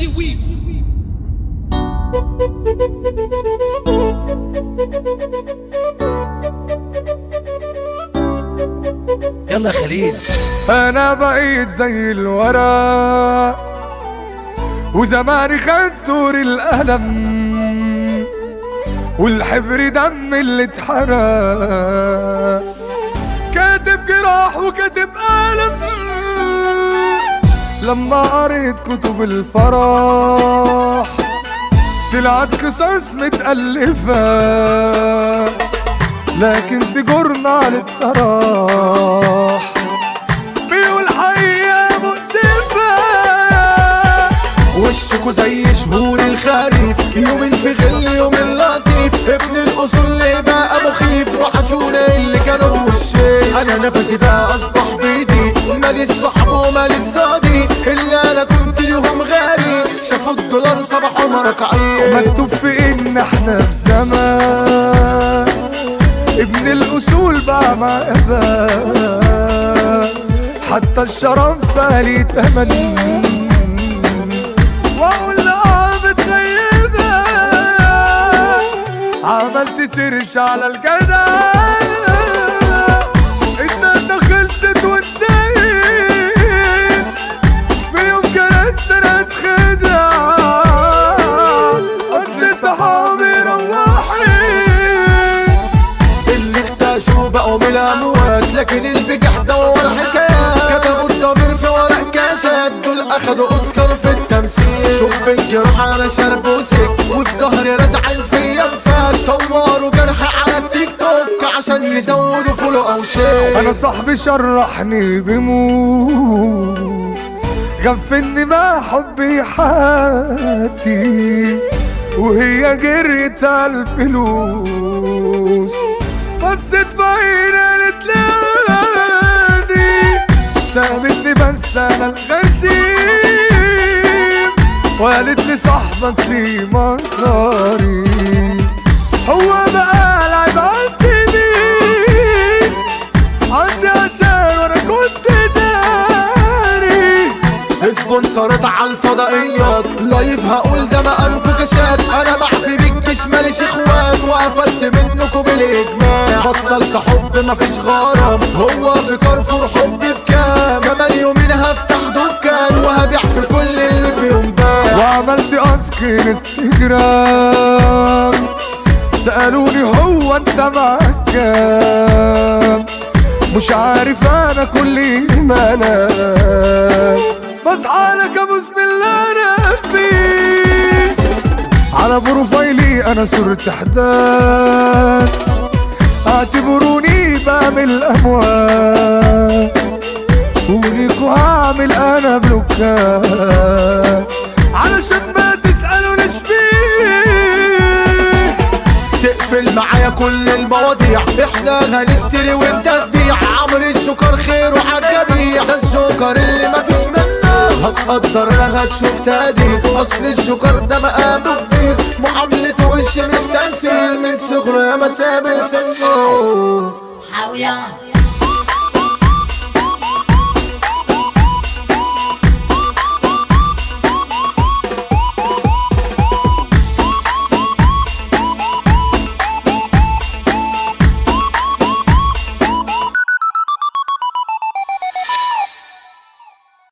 دي ويفز. يلا يا خليل. انا بقيت زي الورق وزماني خد دور القلم والحبر دم اللي اتحرق، كاتب جراح وكاتب ألم. لما قريت كتب الفرح طلعت قصص متألفة، لكن في جورنال الطراح بيقول حقيقة مؤسفة. وشكوا زي شهور الخريف، يومين في غل يومين لطيف، ابن الاصول اللي بقى مخيف، وحشونا اللي كانوا بوشي. انا نفسي ده اصبح بيدي، مالي الصحب ومالي الصديق، اللي انا كنت ليهم غالي، شافوا الدولار صباحوا مركعين. مكتوب في ان احنا في زمان ابن الاصول بقى مع اباه، حتى الشرف بقى ليه تمن، واقول لها متغيبة. عملت سيرش على الجدع، الناس خلصت وانتهت، في يوم جلست انا اتخدع، اصل صحابي روحت. اللي اختشوا بقوا من الاموات، لكن البجح دور حكايات، كتبوا الضمير في ورق كاشات، دول اخدوا اوسكار في التمثيل. شوف بنتي راح على شرب وسك، وفي ظهري رزعين فيا انفاق، صوروا جرح على التيك توك عشان يزودوا فولو او شيء. انا صاحبي شرحني بموت، غفلني مع حبي حياتي، وهي جريت على الفلوس، بصت في عيني قالت لي سابتني بس انا الغشيم، وقالت لي صاحبك ليه مصاري، هو بقى العيب عندي مين، عندي عشان وانا كنت داري. سبونسرات على الفضائيات، لايف هقول ده مقامكوا كشات، انا معفي بيك مش ماليش اخوات، وقفلت منكوا بالاجماع. بطلت حب مفيش غرام، هو في كارفور حب بكام، كمان يومين هفتح دكان وهبيع في كل اللي فيهم باع. وعملت اسك انستجرام، سألوني هو انت معاك كام، مش عارف انا كل ما انا بصحى لك ابوس بالله ربي، على بروفايلي انا صرت حداد، اعتبروني بعمل اموال، وليكوا هعمل انا بلوكات علشان ما تسألوا ليش فيه. تقفل معايا كل المواضيع، احنا هنشتري وانت تبيع، عمرو الجوكر خير وعالجميع، ده الجوكر اللي مفيش منه، هتقدر انا هتشوف تقدير، اصل الجوكر ده مقامه كبير، معاملته وش مش تمثيل، من صغره يا مسامر سنه. حاوية